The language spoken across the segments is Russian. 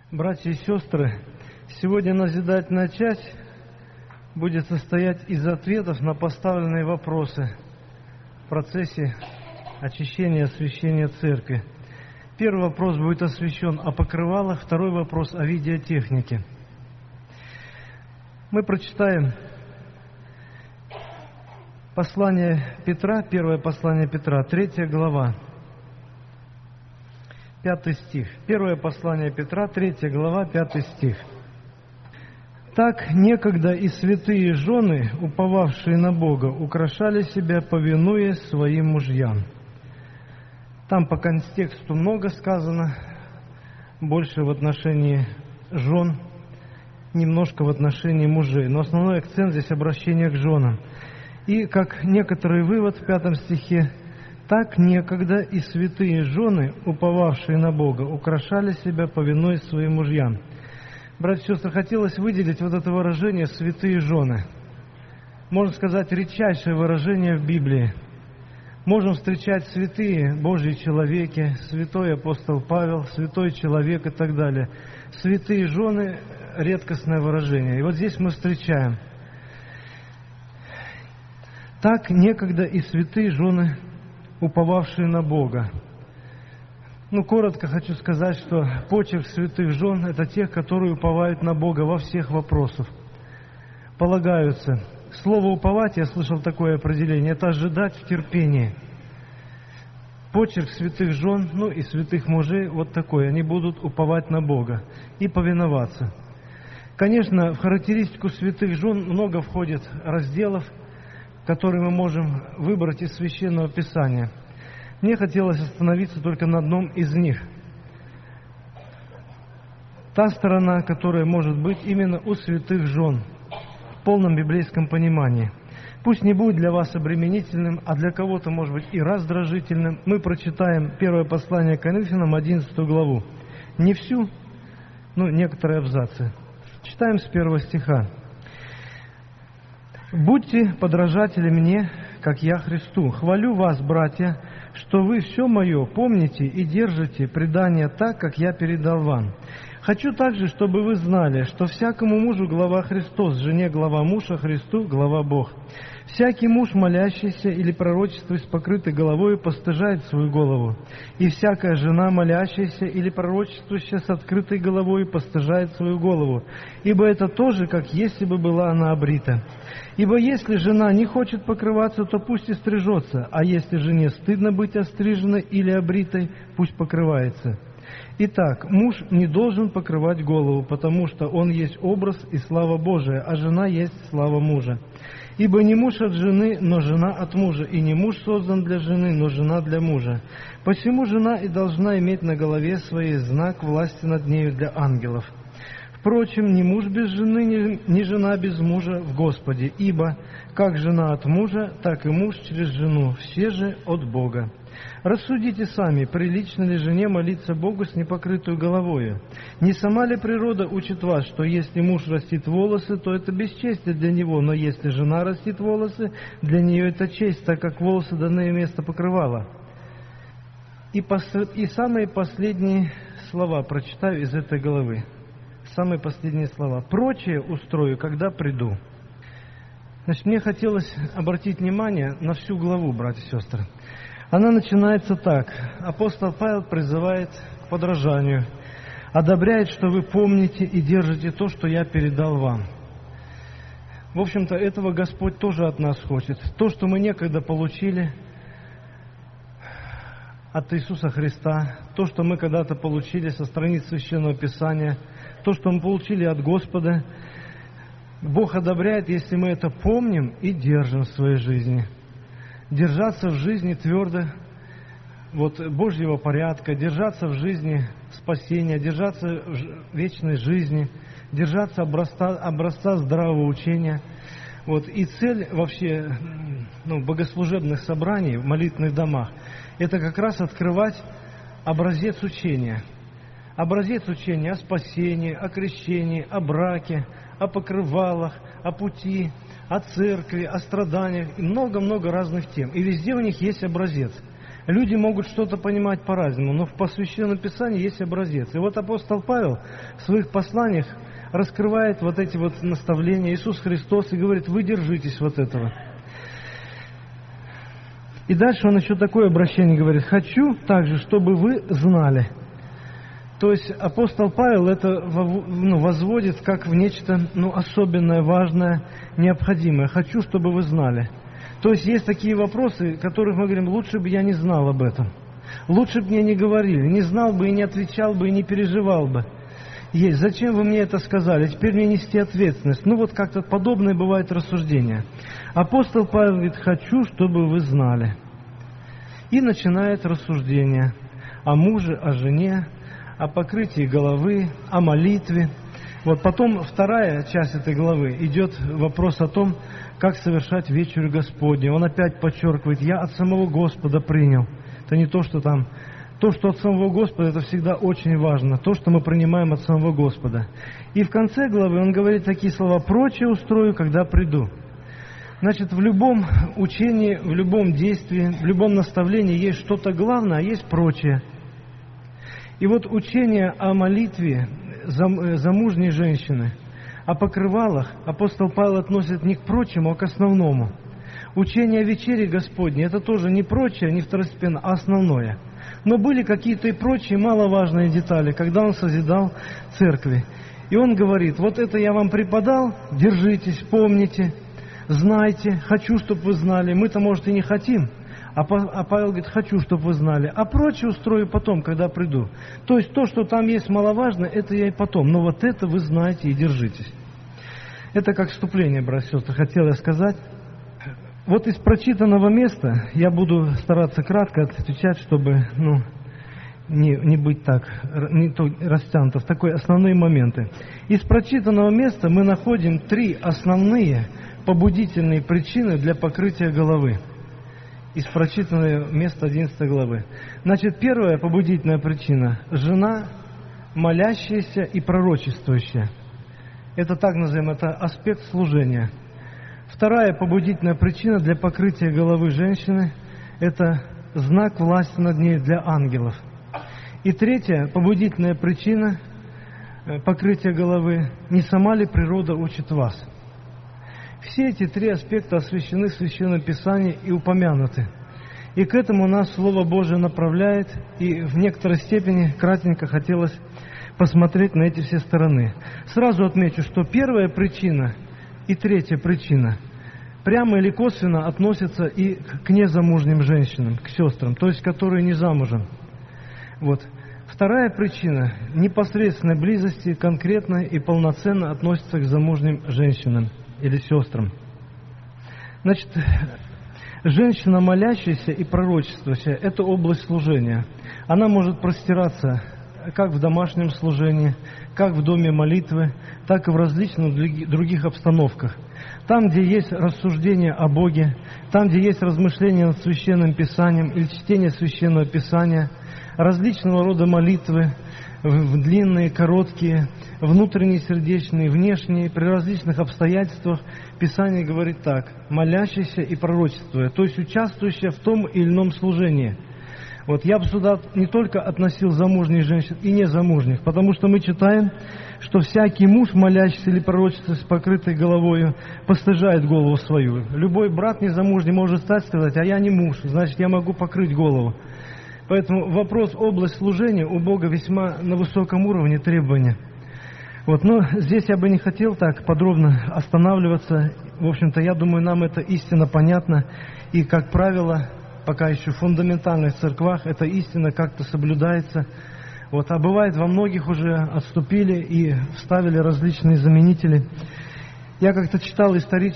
Братья и сестры, сегодня назидательная часть будет состоять из ответов на поставленные вопросы в процессе очищения и освящения церкви. Первый вопрос будет освящен о покрывалах, второй вопрос о видеотехнике. Мы прочитаем послание Петра, первое послание Петра, 3 глава. 5 стих. Первое послание Петра, 3 глава, 5 стих. «Так некогда и святые жены, уповавшие на Бога, украшали себя, повинуя своим мужьям». Там по контексту много сказано, больше в отношении жен, немножко в отношении мужей. Но основной акцент здесь обращение к женам. И как некоторый вывод в 5 стихе, «Так некогда и святые жены, уповавшие на Бога, украшали себя, повинуясь своим мужьям». Братья и сестры, хотелось выделить вот это выражение «святые жены». Можно сказать, редчайшее выражение в Библии. Можем встречать святые Божьи человеки, святой апостол Павел, святой человек и так далее. Святые жены – редкостное выражение. И вот здесь мы встречаем. «Так некогда и святые жены, уповавшие на Бога». Коротко хочу сказать, что почерк святых жен – это тех, которые уповают на Бога во всех вопросах. Полагаются. Слово «уповать», я слышал такое определение, это ожидать в терпении. Почерк святых жен, и святых мужей вот такой. Они будут уповать на Бога и повиноваться. Конечно, в характеристику святых жен много входит разделов, которые мы можем выбрать из Священного Писания. Мне хотелось остановиться только на одном из них. Та сторона, которая может быть именно у святых жен, в полном библейском понимании. Пусть не будет для вас обременительным, а для кого-то, может быть, и раздражительным. Мы прочитаем первое послание к Коринфянам, 11 главу. Не всю, но некоторые абзацы. Читаем с 1 стиха. «Будьте подражатели мне, как я Христу. Хвалю вас, братья, что вы все мое помните и держите предание так, как я передал вам. Хочу также, чтобы вы знали, что всякому мужу глава Христос, жене глава муж, а Христу глава Бог. Всякий муж, молящийся или пророчествует с покрытой головой, постыжает свою голову. И всякая жена, молящаяся или пророчествующая с открытой головой, постыжает свою голову. Ибо это тоже, как если бы была она обрита. Ибо если жена не хочет покрываться, то пусть и стрижется, а если жене стыдно быть остриженной или обритой, пусть покрывается. Итак, муж не должен покрывать голову, потому что он есть образ и слава Божия, а жена есть слава мужа. Ибо не муж от жены, но жена от мужа, и не муж создан для жены, но жена для мужа. Посему жена и должна иметь на голове своей знак власти над нею для ангелов. Впрочем, ни муж без жены, ни жена без мужа в Господе, ибо как жена от мужа, так и муж через жену, все же от Бога. Рассудите сами, прилично ли жене молиться Богу с непокрытую головою? Не сама ли природа учит вас, что если муж растит волосы, то это бесчестие для него, но если жена растит волосы, для нее это честь, так как волосы данное место покрывала? И самые последние слова прочитаю из этой главы. Самые последние слова. «Прочее устрою, когда приду». Значит, мне хотелось обратить внимание на всю главу, братья и сестры. Она начинается так. Апостол Павел призывает к подражанию, одобряет, что вы помните и держите то, что я передал вам. В общем-то, этого Господь тоже от нас хочет. То, что мы некогда получили от Иисуса Христа, то, что мы когда-то получили со страниц Священного Писания, то, что мы получили от Господа, Бог одобряет, если мы это помним и держим в своей жизни. Держаться в жизни твердо Божьего порядка, держаться в жизни спасения, держаться в вечной жизни, держаться образца здравого учения. И цель вообще богослужебных собраний в молитвенных домах – это как раз открывать образец учения. Образец учения о спасении, о крещении, о браке, о покрывалах, о пути, о церкви, о страданиях и много-много разных тем. И везде у них есть образец. Люди могут что-то понимать по-разному, но по Священному Писанию есть образец. И вот апостол Павел в своих посланиях раскрывает вот эти вот наставления Иисус Христос и говорит: вы держитесь вот этого. И дальше он еще такое обращение говорит: хочу также, чтобы вы знали. То есть апостол Павел это возводит как в нечто особенное, важное, необходимое. Хочу, чтобы вы знали. То есть есть такие вопросы, которых мы говорим: лучше бы я не знал об этом. Лучше бы мне не говорили, не знал бы и не отвечал бы, и не переживал бы. Есть. Зачем вы мне это сказали? Теперь мне нести ответственность. Вот как-то подобное бывает рассуждение. Апостол Павел говорит: хочу, чтобы вы знали. И начинает рассуждение о муже, о жене, о покрытии головы, о молитве. Вот потом вторая часть этой главы идет вопрос о том, как совершать вечерю Господню. Он опять подчеркивает: я от самого Господа принял. Это не то, что там. То, что от самого Господа, это всегда очень важно. То, что мы принимаем от самого Господа. И в конце главы он говорит такие слова: прочее устрою, когда приду. Значит, в любом учении, в любом действии, в любом наставлении есть что-то главное, а есть прочее. И вот учение о молитве замужней женщины, о покрывалах апостол Павел относит не к прочему, а к основному. Учение о вечере Господней — это тоже не прочее, не второстепенно, а основное. Но были какие-то и прочие маловажные детали, когда он созидал церкви. И он говорит: вот это я вам преподал, держитесь, помните, знайте, хочу, чтобы вы знали. Мы-то, может, и не хотим, а Павел говорит: хочу, чтобы вы знали, а прочее устрою потом, когда приду. То есть то, что там есть маловажное, это я и потом. Но вот это вы знаете и держитесь. Это как вступление, братья и сестры, хотел я сказать. Вот из прочитанного места я буду стараться кратко отвечать, чтобы не быть так, не то растянуто в такие основные моменты. Из прочитанного места мы находим 3 основные побудительные причины для покрытия головы. Из прочитанного места 11 главы. Значит, первая побудительная причина – жена, молящаяся и пророчествующая. Это так называем, это аспект служения. Вторая побудительная причина для покрытия головы женщины – это знак власти над ней для ангелов. И третья побудительная причина покрытия головы – не сама ли природа учит вас? Все эти 3 аспекта освящены в Священном Писании и упомянуты. И к этому нас Слово Божие направляет, и в некоторой степени кратенько хотелось посмотреть на эти все стороны. Сразу отмечу, что первая причина и третья причина прямо или косвенно относятся и к незамужним женщинам, к сестрам, то есть которые не замужем. Вот. Вторая причина непосредственной близости конкретно и полноценно относится к замужним женщинам или сестрам. Значит, женщина, молящаяся и пророчествующая – это область служения. Она может простираться как в домашнем служении, как в доме молитвы, так и в различных других обстановках. Там, где есть рассуждение о Боге, там, где есть размышления над Священным Писанием или чтение Священного Писания, различного рода молитвы, длинные, короткие, внутренние, сердечные, внешние, при различных обстоятельствах. Писание говорит так: молящийся и пророчествуя, то есть участвующая в том или ином служении. Вот я бы сюда не только относил замужних женщин и незамужних, потому что мы читаем, что всякий муж, молящийся или пророчествуя с покрытой головою, постыжает голову свою. Любой брат незамужний может стать и сказать: а я не муж, значит, я могу покрыть голову. Поэтому вопрос, область служения у Бога весьма на высоком уровне требования. Вот, но здесь я бы не хотел так подробно останавливаться. В общем-то, я думаю, нам это истина понятна. И, как правило, пока еще в фундаментальных церквах эта истина как-то соблюдается. Вот, а бывает, во многих уже отступили и вставили различные заменители. Я как-то читал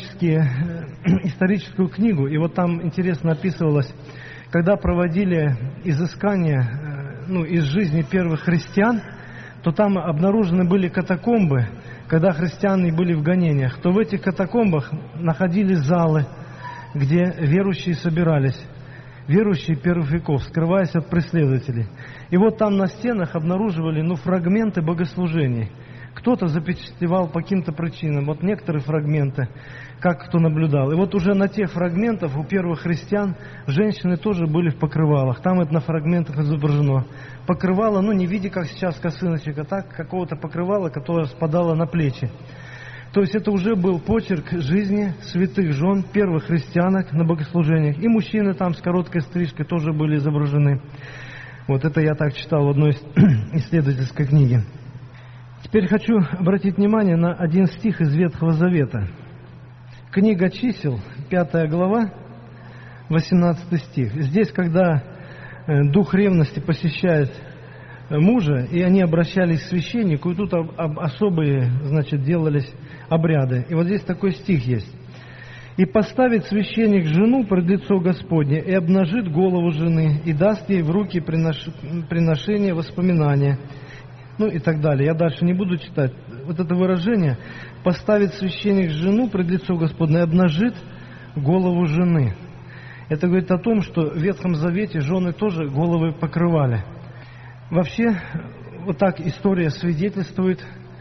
историческую книгу, и вот там интересно описывалось, когда проводили изыскания из жизни первых христиан, то там обнаружены были катакомбы, когда христиане были в гонениях, то в этих катакомбах находились залы, где верующие собирались, верующие первых веков, скрываясь от преследователей. И вот там на стенах обнаруживали фрагменты богослужений. Кто-то запечатлевал по каким-то причинам, вот некоторые фрагменты, как кто наблюдал. И вот уже на тех фрагментах у первых христиан женщины тоже были в покрывалах. Там это на фрагментах изображено. Покрывало, не в виде, как сейчас косыночек, а так какого-то покрывала, которое спадало на плечи. То есть это уже был почерк жизни святых жен, первых христианок на богослужениях. И мужчины там с короткой стрижкой тоже были изображены. Вот это я так читал в одной исследовательской книге. Теперь хочу обратить внимание на один стих из Ветхого Завета. Книга Чисел, 5 глава, 18 стих. Здесь, когда дух ревности посещает мужа, и они обращались к священнику, и тут особые, делались обряды. И вот здесь такой стих есть. «И поставит священник жену пред лицо Господне, и обнажит голову жены, и даст ей в руки приношение воспоминания». И так далее. Я дальше не буду читать. Вот это выражение «поставит священник жену пред лицо Господне, и обнажит голову жены». Это говорит о том, что в Ветхом Завете жены тоже головы покрывали. Вообще, вот так история свидетельствует,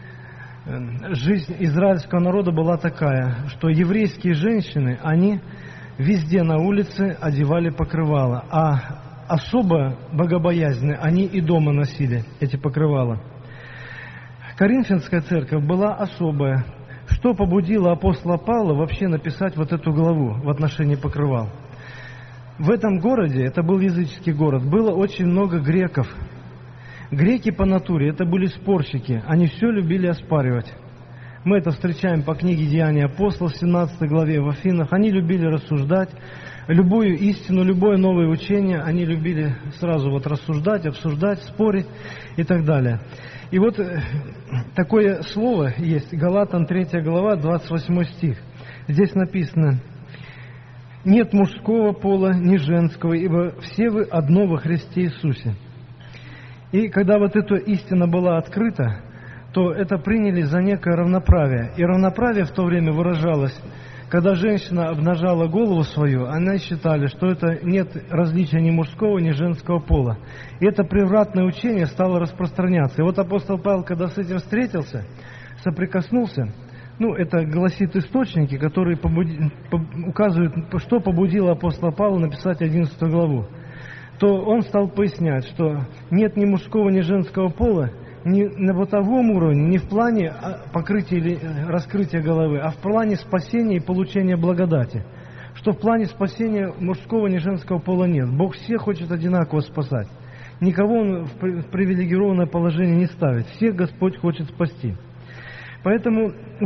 жизнь израильского народа была такая, что еврейские женщины, они везде на улице одевали покрывала, а особо богобоязненные, они и дома носили эти покрывала. Коринфянская церковь была особая. Что побудило апостола Павла вообще написать вот эту главу в отношении покрывал? В этом городе, это был языческий город, было очень много греков. Греки по натуре, это были спорщики, они все любили оспаривать. Мы это встречаем по книге «Деяния апостолов», 17 главе в Афинах. Они любили рассуждать, любую истину, любое новое учение, они любили сразу рассуждать, обсуждать, спорить и так далее. И вот такое слово есть, Галатам 3 глава, 28 стих. Здесь написано: «Нет мужского пола, ни женского, ибо все вы одно во Христе Иисусе». И когда вот эта истина была открыта, то это приняли за некое равноправие. И равноправие в то время выражалось, когда женщина обнажала голову свою, они считали, что это нет различия ни мужского, ни женского пола. И это превратное учение стало распространяться. И вот апостол Павел, когда с этим встретился, соприкоснулся, это гласит источники, которые указывают, что побудило апостола Павла написать 11 главу, то он стал пояснять, что нет ни мужского, ни женского пола, не на бытовом уровне, не в плане покрытия или раскрытия головы, а в плане спасения и получения благодати. Что в плане спасения мужского и женского пола нет. Бог всех хочет одинаково спасать. Никого Он в привилегированное положение не ставит. Всех Господь хочет спасти. Поэтому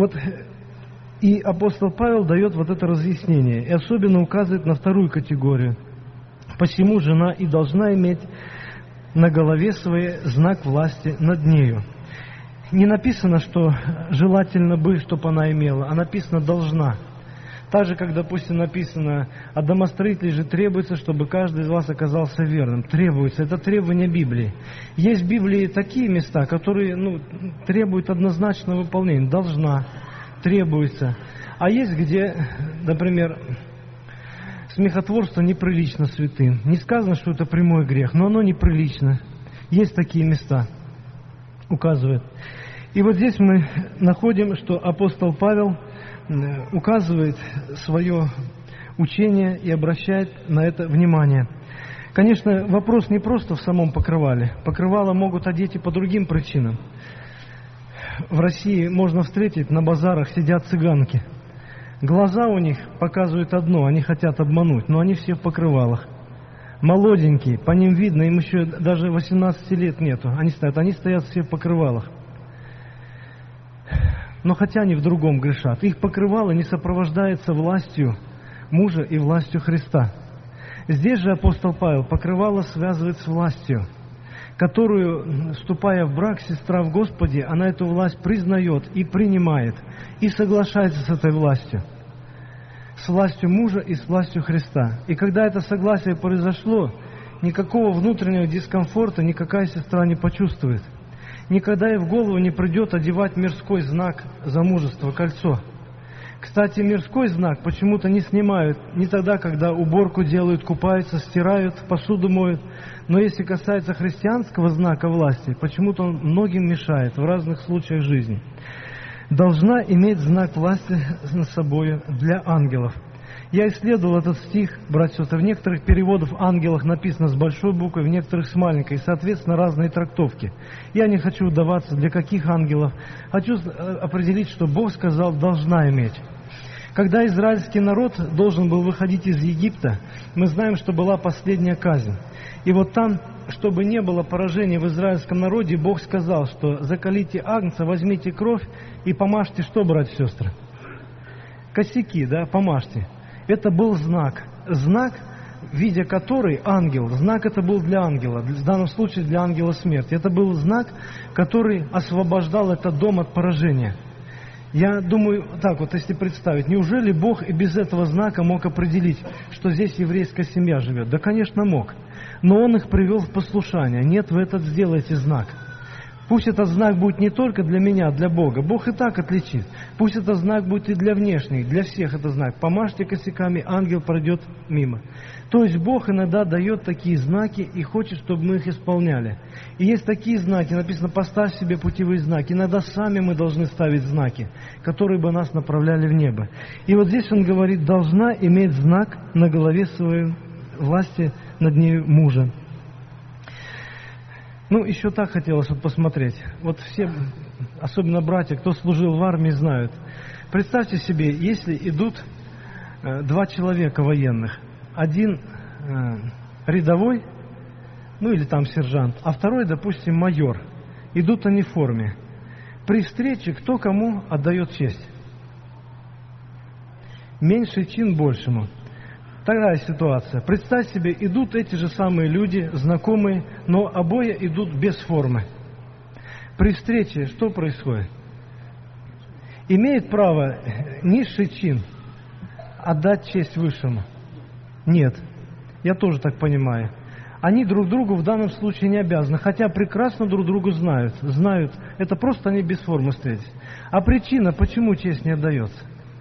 и апостол Павел дает это разъяснение. И особенно указывает на вторую категорию. «Посему жена и должна иметь на голове своей знак власти над нею». Не написано, что желательно бы, чтобы она имела, а написано «должна». Так же, как, допустим, написано: «От домостроителей же требуется, чтобы каждый из вас оказался верным». Требуется. Это требование Библии. Есть в Библии такие места, которые требуют однозначного выполнения. Должна, требуется. А есть где, например, смехотворство неприлично святым. Не сказано, что это прямой грех, но оно неприлично. Есть такие места, указывает. И вот здесь мы находим, что апостол Павел указывает свое учение и обращает на это внимание. Конечно, вопрос не просто в самом покрывале. Покрывало могут одеть и по другим причинам. В России можно встретить, на базарах сидят цыганки. Глаза у них показывают одно, они хотят обмануть, но они все в покрывалах. Молоденькие, по ним видно, им еще даже 18 лет нету. Они стоят все в покрывалах. Но хотя они в другом грешат, их покрывало не сопровождается властью мужа и властью Христа. Здесь же апостол Павел покрывало связывает с властью, которую, вступая в брак, сестра в Господе, она эту власть признает и принимает, и соглашается с этой властью, с властью мужа и с властью Христа. И когда это согласие произошло, никакого внутреннего дискомфорта никакая сестра не почувствует. Никогда ей в голову не придет одевать мирской знак замужества, кольцо. Кстати, мирской знак почему-то не снимают не тогда, когда уборку делают, купаются, стирают, посуду моют. Но если касается христианского знака власти, почему-то он многим мешает в разных случаях жизни. Должна иметь знак власти над собой для ангелов. Я исследовал этот стих, братья и сестры. В некоторых переводах ангелах написано с большой буквы, в некоторых с маленькой, и, соответственно, разные трактовки. Я не хочу вдаваться, для каких ангелов. Хочу определить, что Бог сказал, должна иметь. Когда израильский народ должен был выходить из Египта, мы знаем, что была последняя казнь. И вот там, чтобы не было поражения в израильском народе, Бог сказал, что заколите агнца, возьмите кровь и помажьте, что, братья и сестры? Косяки, да, помажьте. Это был знак, видя который ангел, знак это был для ангела, в данном случае для ангела смерти. Это был знак, который освобождал этот дом от поражения. Я думаю, так вот, если представить, неужели Бог и без этого знака мог определить, что здесь еврейская семья живет? Да, конечно, мог. Но Он их привел в послушание. Нет, вы этот сделайте знак. Пусть этот знак будет не только для меня, для Бога. Бог и так отличит. Пусть этот знак будет и для внешних, для всех этот знак. Помажьте косяками, ангел пройдет мимо. То есть Бог иногда дает такие знаки и хочет, чтобы мы их исполняли. И есть такие знаки, написано, поставь себе путевые знаки. Иногда сами мы должны ставить знаки, которые бы нас направляли в небо. И вот здесь он говорит, должна иметь знак на голове своей власти над нею мужа. Ну, еще так хотелось вот посмотреть. Вот все, особенно братья, кто служил в армии, знают. Представьте себе, если идут два человека военных. Один рядовой, ну или там сержант, а второй, допустим, майор. Идут они в форме. При встрече кто кому отдает честь? Меньший чин большему. Такая ситуация. Представь себе, идут эти же самые люди, знакомые, но обои идут без формы. При встрече что происходит? Имеет право низший чин отдать честь высшему? Нет. Я тоже так понимаю. Они друг другу в данном случае не обязаны, хотя прекрасно друг другу знают. Это просто они без формы встретились. А причина, почему честь не отдается?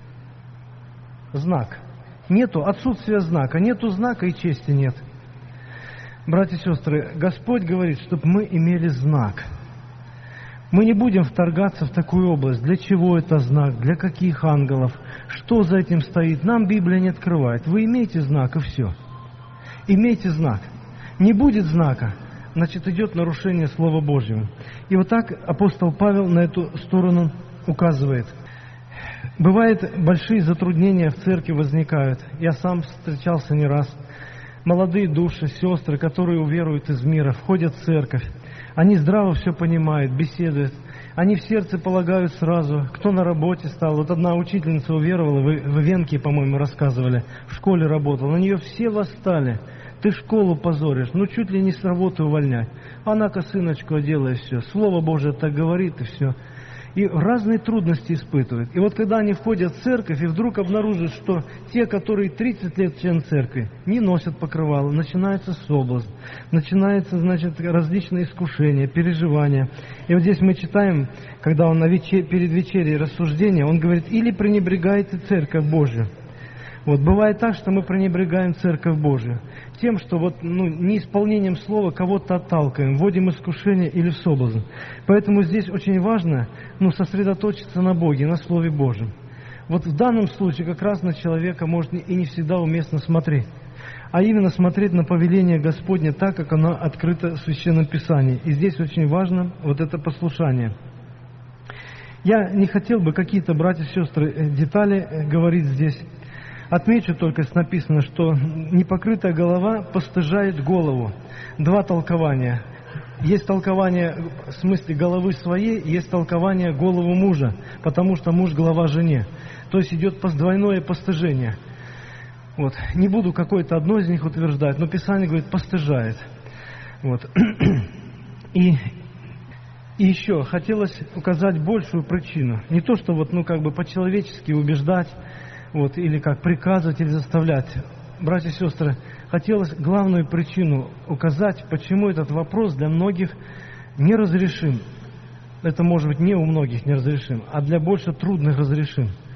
Знак. Нету отсутствия знака. Нету знака и чести нет. Братья и сестры, Господь говорит, чтобы мы имели знак. Мы не будем вторгаться в такую область. Для чего это знак? Для каких ангелов? Что за этим стоит? Нам Библия не открывает. Вы имеете знак, и все. Имейте знак. Не будет знака, значит, идет нарушение Слова Божьего. И вот так апостол Павел на эту сторону указывает. Бывают большие затруднения в церкви возникают. Я сам встречался не раз. Молодые души, сестры, которые уверуют из мира, входят в церковь. Они здраво все понимают, беседуют. Они в сердце полагают сразу, кто на работе стал. Вот одна учительница уверовала, вы в Венке, по-моему, рассказывали, в школе работала. На нее все восстали. Ты школу позоришь, ну чуть ли не с работы увольнять. Она косыночку одела и все. Слово Божие так говорит и все. И разные трудности испытывают. И вот когда они входят в церковь и вдруг обнаружат, что те, которые 30 лет член церкви, не носят покрывало, начинается соблазн, начинаются, значит, различные искушения, переживания. И вот здесь мы читаем, когда он перед вечерей рассуждения, он говорит, или пренебрегаете церковь Божию. Вот, бывает так, что мы пренебрегаем Церковь Божию тем, что вот, неисполнением слова кого-то отталкиваем, вводим искушение или в соблазн. Поэтому здесь очень важно сосредоточиться на Боге, на Слове Божьем. Вот в данном случае как раз на человека можно и не всегда уместно смотреть, а именно смотреть на повеление Господне так, как оно открыто в Священном Писании. И здесь очень важно вот это послушание. Я не хотел бы какие-то, братья и сестры, детали говорить здесь. Отмечу только, написано, что непокрытая голова постыжает голову. Два толкования. Есть толкование в смысле головы своей, есть толкование голову мужа, потому что муж глава жене. То есть идет двойное постыжение. Вот. Не буду какое-то одно из них утверждать, но Писание говорит, постыжает. Вот. И еще хотелось указать большую причину. Не то, что по-человечески убеждать, или как приказывать или заставлять. Братья и сестры, хотелось главную причину указать, почему этот вопрос для многих неразрешим. Это может быть не у многих неразрешим, а для больше трудных разрешим.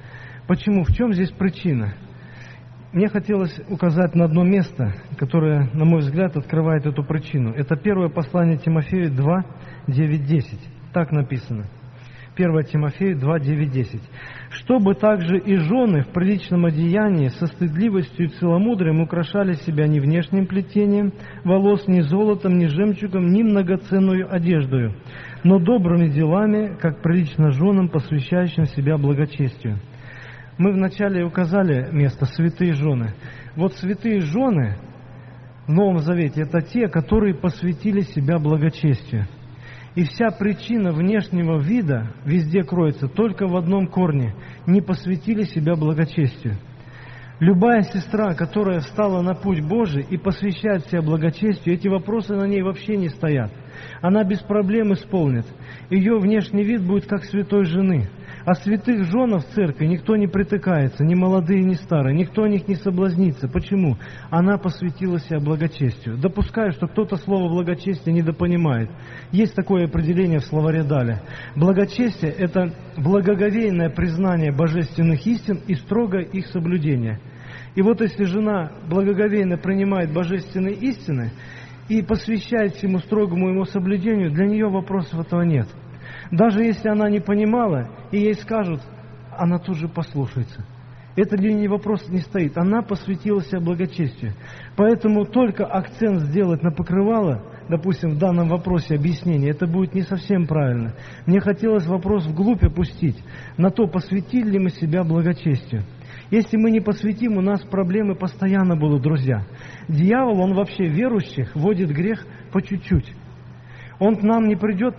Почему? В чем здесь причина? Мне хотелось указать на одно место, которое, на мой взгляд, открывает эту причину. Это первое послание Тимофею 2, 9, 10. Так написано. 1 Тимофею 2, 9, 10. «Чтобы также и жены в приличном одеянии со стыдливостью и целомудрием украшали себя не внешним плетением волос, ни золотом, ни жемчугом, ни многоценную одеждою, но добрыми делами, как прилично женам, посвящающим себя благочестию». Мы вначале указали место «святые жены». Вот святые жены в Новом Завете – это те, которые посвятили себя благочестию. И вся причина внешнего вида везде кроется только в одном корне – не посвятили себя благочестию. Любая сестра, которая встала на путь Божий и посвящает себя благочестию, эти вопросы на ней вообще не стоят. Она без проблем исполнит. Ее внешний вид будет как святой жены. А святых женов в церкви никто не притыкается, ни молодые, ни старые, никто о них не соблазнится. Почему? Она посвятила себя благочестию. Допускаю, что кто-то слово благочестие недопонимает. Есть такое определение в словаре Даля. Благочестие – это благоговейное признание божественных истин и строгое их соблюдение. И вот если жена благоговейно принимает божественные истины и посвящает всему строгому ему соблюдению, для нее вопросов этого нет. Даже если она не понимала, и ей скажут, она тут же послушается. Это для нее вопрос не стоит. Она посвятила себя благочестию. Поэтому только акцент сделать на покрывало, допустим, в данном вопросе объяснения, это будет не совсем правильно. Мне хотелось вопрос вглубь опустить, на то, посвятили ли мы себя благочестию. Если мы не посвятим, у нас проблемы постоянно будут, друзья. Дьявол, он вообще верующих вводит грех по чуть-чуть. Он к нам не придет,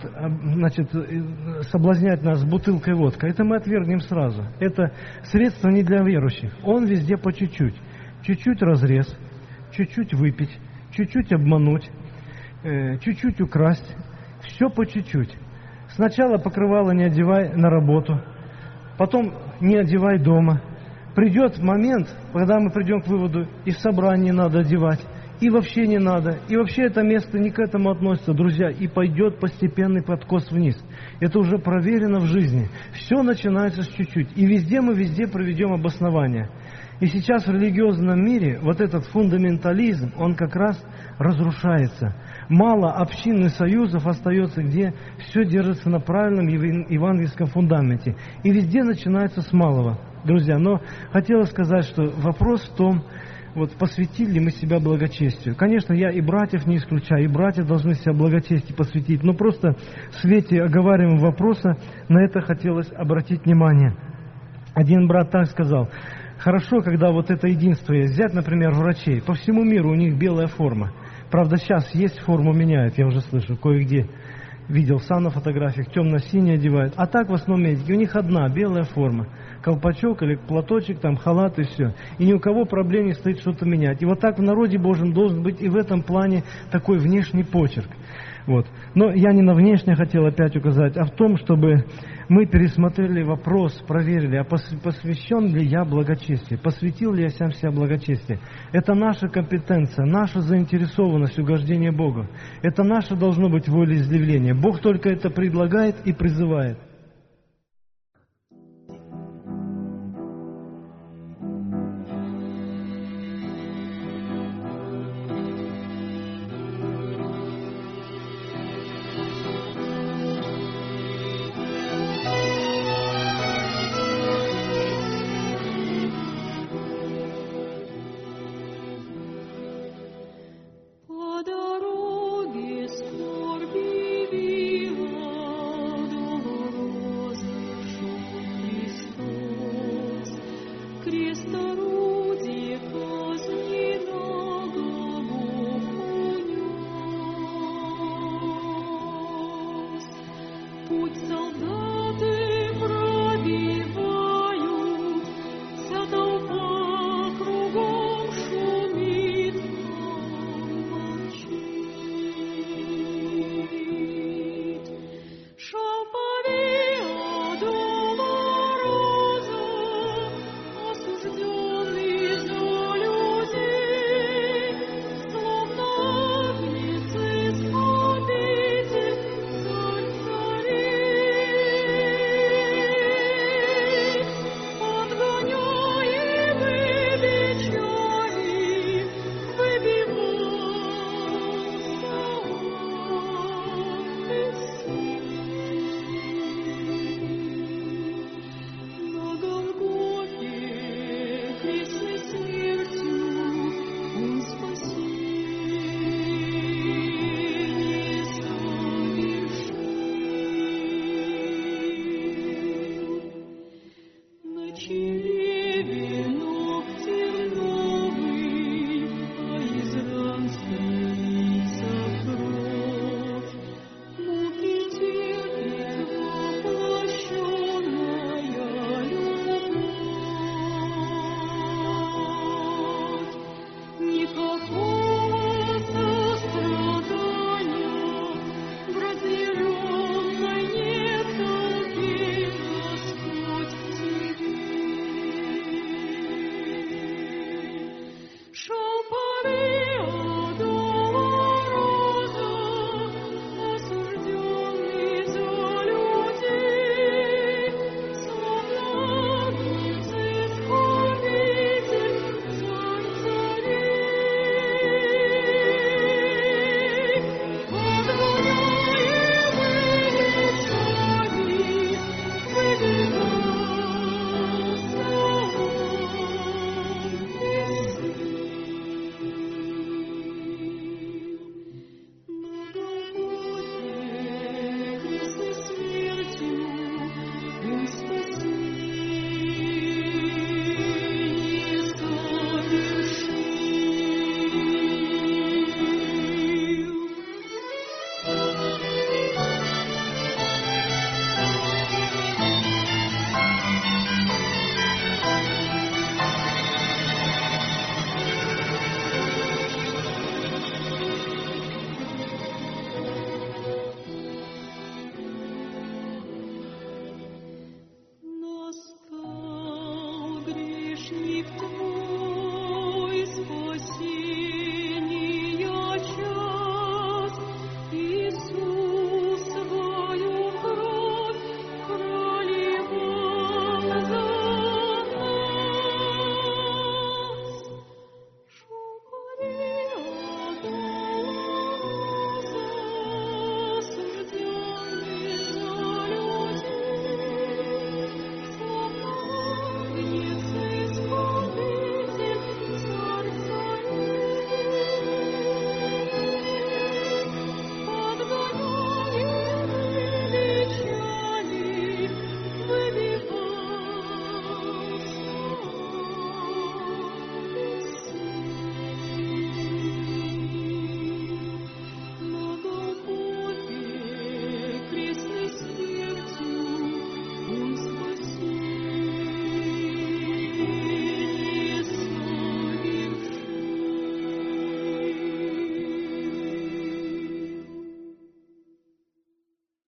соблазнять нас бутылкой водки. Это мы отвергнем сразу. Это средство не для верующих. Он везде по чуть-чуть. Чуть-чуть разрез, чуть-чуть выпить, чуть-чуть обмануть, чуть-чуть украсть. Все по чуть-чуть. Сначала покрывало не одевай на работу, потом не одевай дома. Придет момент, когда мы придем к выводу, и в собрании надо одевать, и вообще не надо, и вообще это место не к этому относится, друзья, и пойдет постепенный подкос вниз. Это уже проверено в жизни. Все начинается с чуть-чуть, и мы везде проведем обоснование. И сейчас в религиозном мире вот этот фундаментализм, он как раз разрушается. Мало общин и союзов остается, где все держится на правильном евангельском фундаменте. И везде начинается с малого, друзья. Но хотела сказать, что вопрос в том, вот посвятили ли мы себя благочестию. Конечно, я и братьев не исключаю, и братья должны себя благочестию посвятить, но просто в свете оговариваемого вопроса на это хотелось обратить внимание. Один брат так сказал: хорошо, когда вот это единство есть. Взять, например, врачей. По всему миру у них белая форма. Правда, сейчас есть, форму меняют, я уже слышу, кое-где видел сам на фотографиях, темно-синий одевают. А так в основном медики, у них одна белая форма. Колпачок или платочек, там халат и все. И ни у кого проблем не стоит что-то менять. И вот так в народе Божьем должен быть и в этом плане такой внешний почерк. Вот. Но я не на внешнее хотел опять указать, а в том, чтобы мы пересмотрели вопрос, проверили, а посвящен ли я благочестию, посвятил ли я сам себя благочестию. Это наша компетенция, наша заинтересованность угождения Богу. Это наше должно быть волеизъявление. Бог только это предлагает и призывает.